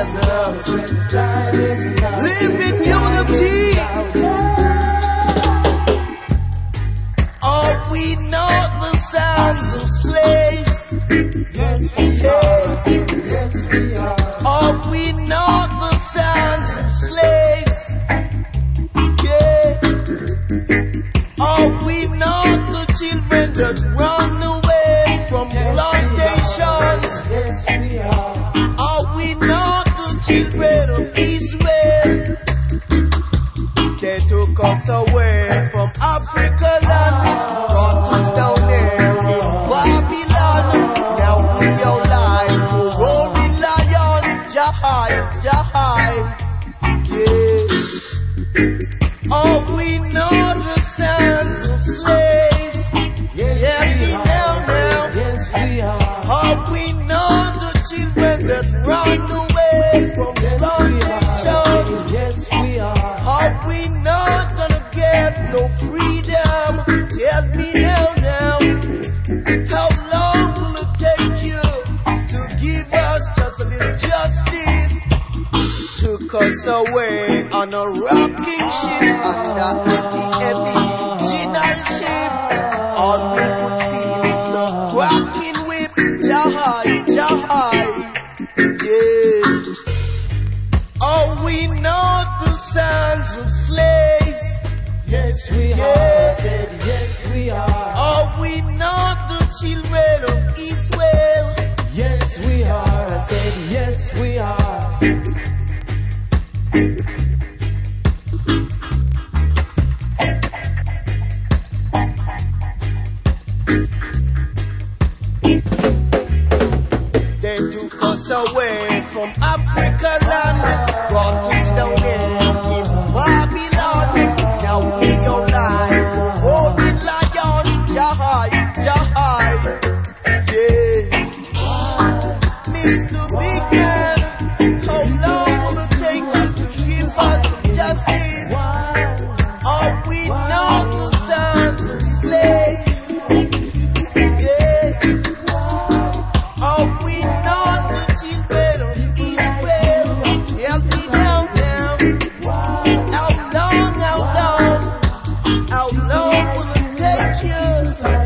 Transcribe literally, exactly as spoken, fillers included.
ourselves. Live in unity. Are we not the sons of slaves? Yes, we are. Yes, we are. Are we not the sons of slaves? Yeah. Are we not the children that run away from plantations? Yes, we are. Are we not the children of Israel? They took us away from Africa land, brought us down there in Babylon. Now we are like a roaring lion, Jahai, Jahai. Yeah. Are we not the sons of slaves? Yes, yes we are. Now. Yes, we are. Are we not the children that run away from plantations? Yes, we are. Are we not gonna get no freedom? Tell me now, now. How long will it take you to give us just a little justice? Took us away on a rocking ship, and that the original ship. All we could feel is the cracking whip. Jahai, Jahai, yeah. Are we not the sons of slaves? Yes, we are. Yeah. I said, yes, we are. Are we not the children of Israel? Yes, we are. I said, yes, we are. They took us away from Africa land, brought us down there in Babylon. Now we are like a roaring lion, Jahai, Jahai. Yeah. Mister Big Man, how long will it take you to give us some justice? Are we not the sons of slaves? Yeah. Are we not the children of Israel? Tell me now, now. How long, how long, how long will it take you